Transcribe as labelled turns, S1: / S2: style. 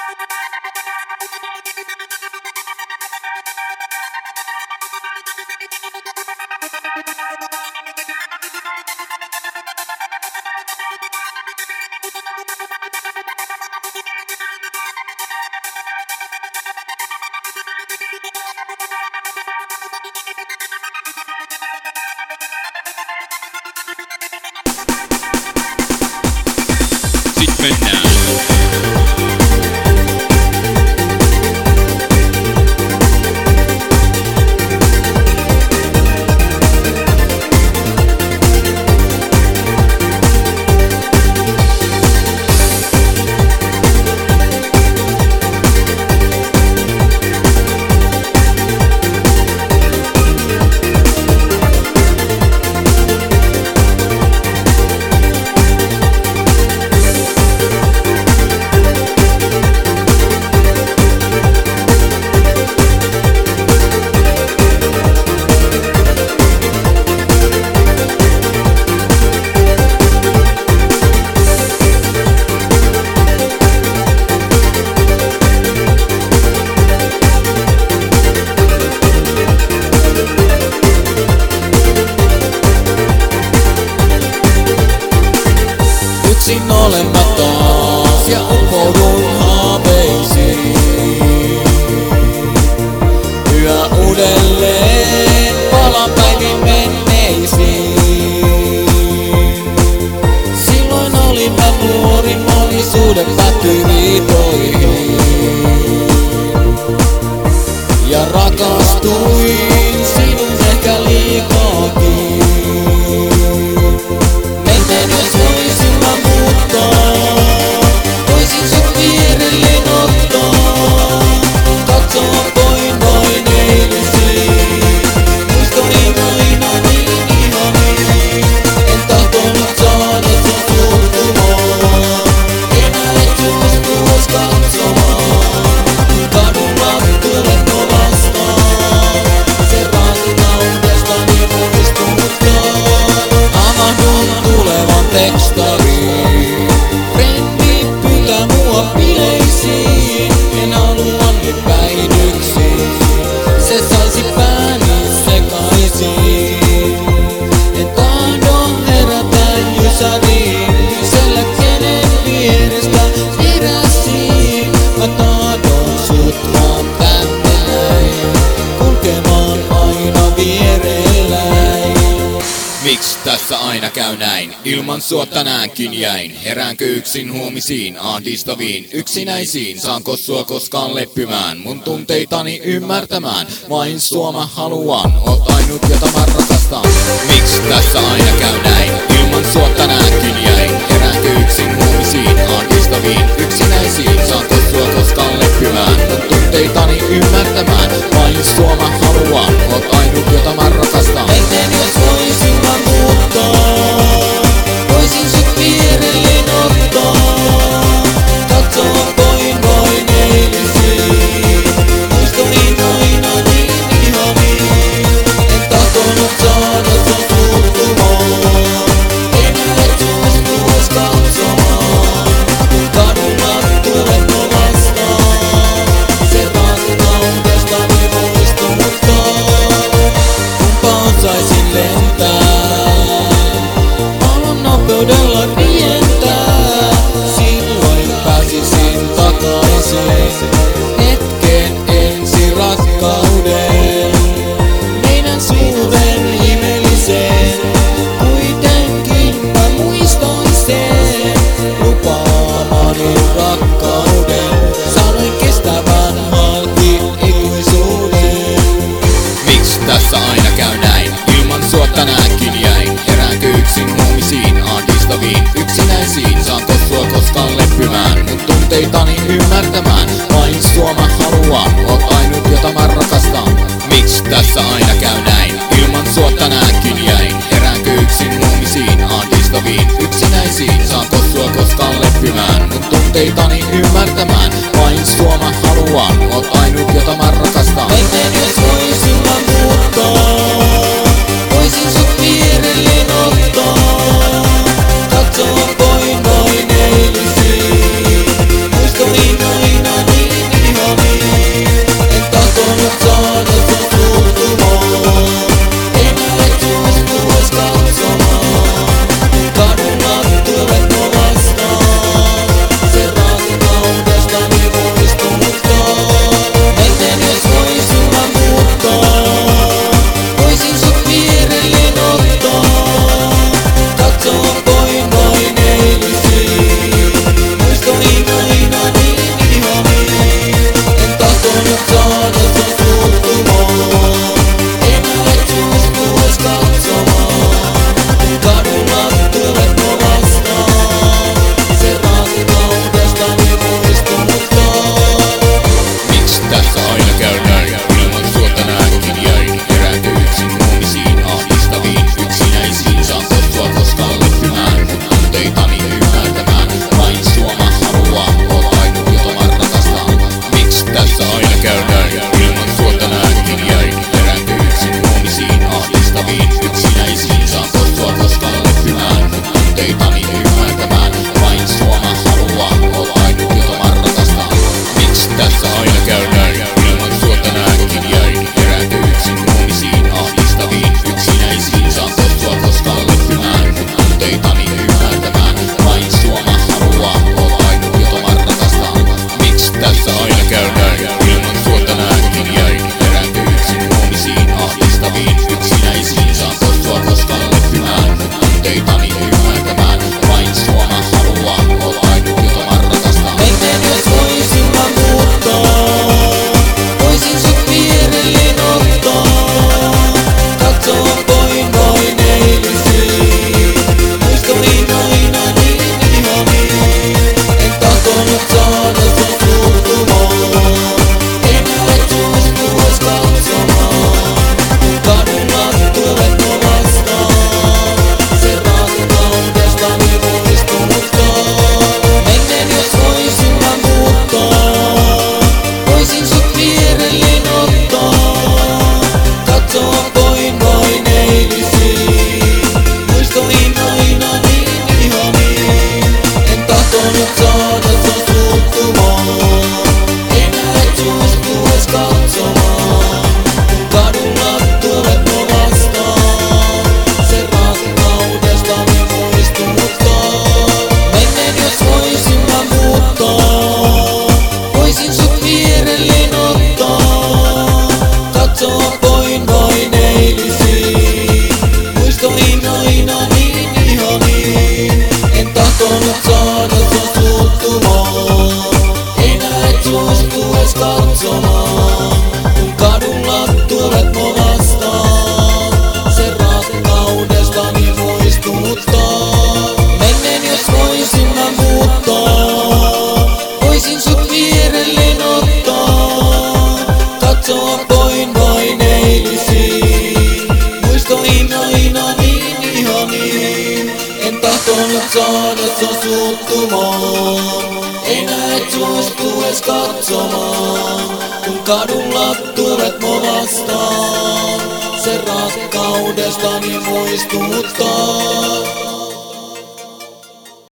S1: Sit mennään.
S2: Yksin olen mä taas ja upoudun haaveisiin. Yhä uudelleen palaan päivin menneisiin. Silloin olin mä nuori, moni suhde päättyi riitoihin. Ja rakastuin sinun ehkä liikaakin. Miten jos voisin mä muuttaa, voisin sut vierelleen ottaa, katsoa voin vain eilisiin. Muistoin aina niin ihaniin, en tahtonut saada sun suuttumaan. Enää et suostuis katsomaan, kadulla tulet no vastaan. Se rakkaudestani muistuttaa. Avahdun tulevan tekstariin. Frendi pyytää mua bileisiin. En halua nyt päihdyksiin. Se saisi pääni sekaisin. En tahdo herätä jysäriin. Kysellä kenen vierestä heräsin. Mä tahdon sut vaan tänne näin, kulkemaan aina vierelläin.
S1: Miks tässä aina käy näin? Ilman sua tänäänkin jäin. Heräänkö yksin huomisiin, ahdistaviin, yksinäisiin? Saanko sua koskaan leppymään, mun tunteitani ymmärtämään? Vain sua mä haluan, oot ainut jota mä rakastan. Miks tässä aina käy näin? Ilman sua tänäänkin jäin. Heräänkö yksin huomisiin, ahdistaviin, yksinäisiin? Saanko sua koskaan leppymään, mun tunteitani ymmärtämään? Vain sua mä haluan, oot ainut jota mä rakastan.
S2: Miten jos voisin mä muuttaa, voisin sut vierelleen ottaa, katsoa voin vain eilisiin. Muistoin aina niin ihaniin, en tahtonut saada sun suuttumaan. Enää et suostuis katsomaan, kun kadulla tulet no vastaan. Se rakkaudestani muistuttaa. Kumpa osaisin lentää, aallon nopeudella rientää. Silloin pääsisin takaisin hetken ensi rakkauden. Meidän suuren ihmeellisen, kuitenkin mä muistan sen lupaamani rakkauden. Sanoin kestävän halki ikuisuuden.
S1: Miks tässä aina käy näin? Ilman sua tänäänkin jäin. Heräänkö yksin huomisiin, ahdistaviin, yksinäisiin? Saanko sua koskaan leppymään, mun tunteitani ymmärtämään? Vain sua mä haluan, oot ainut jota mä rakastan. Miks tässä aina käy näin? Ilman sua tänäänkin jäin. Heräänkö yksin huomisiin, ahdistaviin, yksinäisiin? Saanko sua koskaan leppymään, mun tunteitani ymmärtämään? Vain sua mä haluan, oot ainut jota mä rakastan.
S2: Miten jos voisin mä muuttaa, voisin sut vierelleen ottaa, katsoa voin vain eilisiin. Muistoin aina aina niin ihani. En tahtonut saada sua suuttumaan, enää et suostu ees katsomaan. Kun kadulla tulet mua vastaan, se rakkaudestani muistuttaa.
S1: Miks tässä aina käy näin? Ilman sua tänäänkin jäin. Heräänkö yksin huomisiin, ahdistaviin, yksinäisiin? Saanko sua koskaan leppymään, mun tunteitani ymmärtämään? Vain sua mä haluan, oot ainut jota mä rakastan. Miks tässä aina käy näin? Ilman sua tänäänkin jäin. Heräänkö yksin huomisiin, ahdistaviin, yksinäisiin? Saanko sua koskaan leppymään, mun tunteitani ymmärtämään? Vain sua mä haluan, oot ainut jota mä rakastan. Miks tässä aina käy näin? Ilman sua tänäänkin jäin. Heräänkö yksin huomisiin, ahdistaviin, yksinäisiin? Saanko sua koskaan leppymään, mun tunteitani ymmärtämään? Vain sua mä haluan, oot ainut jota mä rakastan. Miks tässä aina käy näin? Ilman sua tänäänkin jäin. Heräänkö yksin huomisiin, ahdistaviin, yksinäisiin? Saanko sua koskaan leppymään, mun tunteitani ymmärtämään? Vain sua mä haluan, oot ainut jota mä rakastan.
S2: Miten jos voisin mä muuttaa, voisin sut vierelleen ottaa, katsoa poin vain eilisiin, muistoihin aina niin ihani. En tahtonut saada sua suuttumaan, enää et suostu ees katsomaan. Kun kadulla tulet mua vastaan, se rakkaudestani muistuttaa. Menneen jos voisin mä muuttaa, voisin sut vierelleen ottaa, katsoa poin vain eilisiin, muistoihin aina niin ihani. En tahtonut saada sua suuttumaan, enää et suostu ees katsomaan. Kun kadulla tulet mua vastaan, se rakkaudestani muistuttaa. Menneen jos voisin mä muuttaa, voisin sut vierelleen ottaa, katsoa poin vain eilisiin, muistoihin aina niin ihani. En tahtonut saada sua suuttumaan, enää et suostu ees katsomaan. Kun kadulla tulet mua vastaan, se rakkaudestani muistuttaa. Menneen jos voisin mä muuttaa, voisin sut vierelleen ottaa, katsoa poin vain eilisiin, muistoihin aina niin ihani. En tahtonut saada sua suuttumaan, enää et suostu ees katsomaan. Kun kadulla tulet mua vastaan, se rakkaudestani muistuttaa.